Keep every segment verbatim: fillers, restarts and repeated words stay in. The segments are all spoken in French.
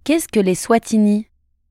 qu'est-ce que les Swatini ?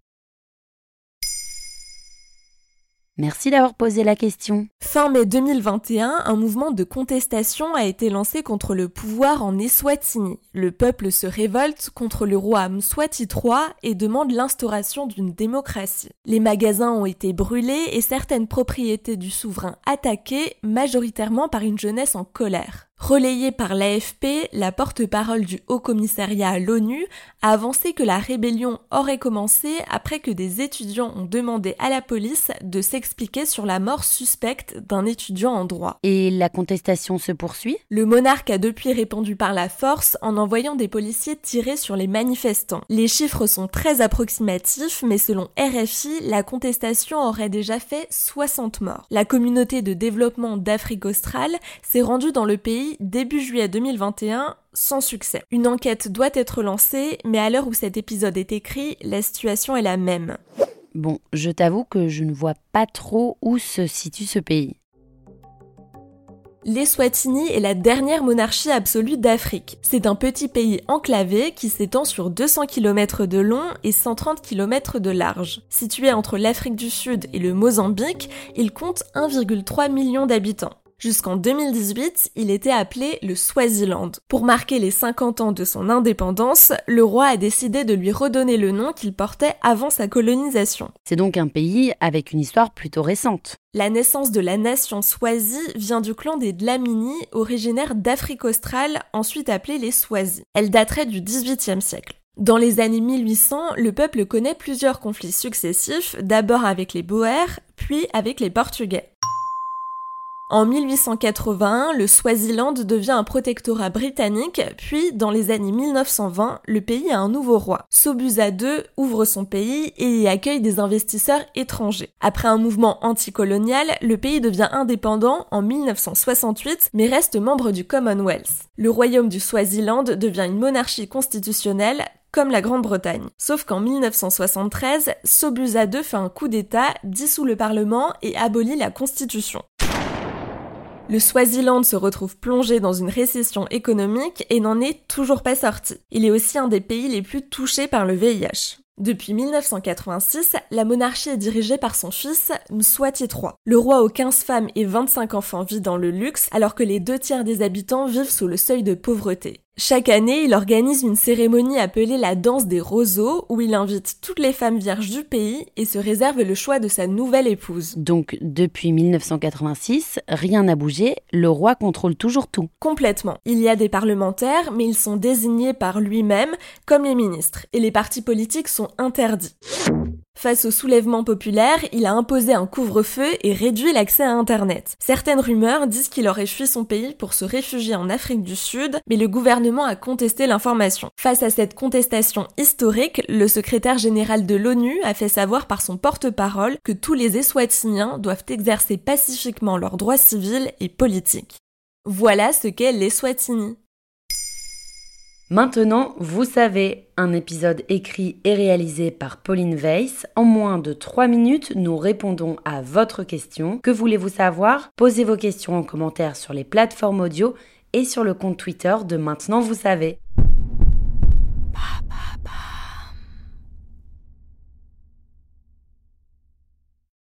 Merci d'avoir posé la question. Fin mai deux mille vingt et un, un mouvement de contestation a été lancé contre le pouvoir en Eswatini. Le peuple se révolte contre le roi Mswati trois et demande l'instauration d'une démocratie. Les magasins ont été brûlés et certaines propriétés du souverain attaquées, majoritairement par une jeunesse en colère. Relayée par l'A F P, la porte-parole du Haut-Commissariat à l'ONU a avancé que la rébellion aurait commencé après que des étudiants ont demandé à la police de s'expliquer sur la mort suspecte d'un étudiant en droit. Et la contestation se poursuit ? Le monarque a depuis répondu par la force en envoyant des policiers tirer sur les manifestants. Les chiffres sont très approximatifs, mais selon R F I, la contestation aurait déjà fait soixante morts. La communauté de développement d'Afrique australe s'est rendue dans le pays début juillet deux mille vingt et un sans succès. Une enquête doit être lancée, mais à l'heure où cet épisode est écrit, la situation est la même. Bon, je t'avoue que je ne vois pas trop où se situe ce pays. L'Eswatini est la dernière monarchie absolue d'Afrique. C'est un petit pays enclavé qui s'étend sur deux cents kilomètres de long et cent trente kilomètres de large. Situé entre l'Afrique du Sud et le Mozambique, il compte un virgule trois million d'habitants. Jusqu'en deux mille dix-huit, il était appelé le Swaziland. Pour marquer les cinquante ans de son indépendance, le roi a décidé de lui redonner le nom qu'il portait avant sa colonisation. C'est donc un pays avec une histoire plutôt récente. La naissance de la nation Swazi vient du clan des Dlamini, originaires d'Afrique australe, ensuite appelés les Swazi. Elle daterait du dix-huitième siècle. Dans les années mille huit cents, le peuple connaît plusieurs conflits successifs, d'abord avec les Boers, puis avec les Portugais. En mille huit cent quatre-vingt-un, le Swaziland devient un protectorat britannique, puis dans les années mille neuf cent vingt, le pays a un nouveau roi. Sobuza deux ouvre son pays et y accueille des investisseurs étrangers. Après un mouvement anticolonial, le pays devient indépendant en mille neuf cent soixante-huit, mais reste membre du Commonwealth. Le royaume du Swaziland devient une monarchie constitutionnelle, comme la Grande-Bretagne. Sauf qu'en mille neuf cent soixante-treize, Sobuza deux fait un coup d'État, dissout le Parlement et abolit la Constitution. Le Swaziland se retrouve plongé dans une récession économique et n'en est toujours pas sorti. Il est aussi un des pays les plus touchés par le V I H. Depuis mille neuf cent quatre-vingt-six, la monarchie est dirigée par son fils, Mswati trois. Le roi aux quinze femmes et vingt-cinq enfants vit dans le luxe, alors que les deux tiers des habitants vivent sous le seuil de pauvreté. Chaque année, il organise une cérémonie appelée la danse des roseaux, où il invite toutes les femmes vierges du pays et se réserve le choix de sa nouvelle épouse. Donc, depuis mille neuf cent quatre-vingt-six, rien n'a bougé, le roi contrôle toujours tout. Complètement. Il y a des parlementaires, mais ils sont désignés par lui-même, comme les ministres, et les partis politiques sont interdits. Face au soulèvement populaire, il a imposé un couvre-feu et réduit l'accès à Internet. Certaines rumeurs disent qu'il aurait fui son pays pour se réfugier en Afrique du Sud, mais le gouvernement a contesté l'information. Face à cette contestation historique, le secrétaire général de l'ONU a fait savoir par son porte-parole que tous les Eswatiniens doivent exercer pacifiquement leurs droits civils et politiques. Voilà ce qu'est l'Eswatini. Maintenant, vous savez, un épisode écrit et réalisé par Pauline Weiss. En moins de trois minutes, nous répondons à votre question. Que voulez-vous savoir ? Posez vos questions en commentaire sur les plateformes audio et sur le compte Twitter de Maintenant Vous Savez. Papa.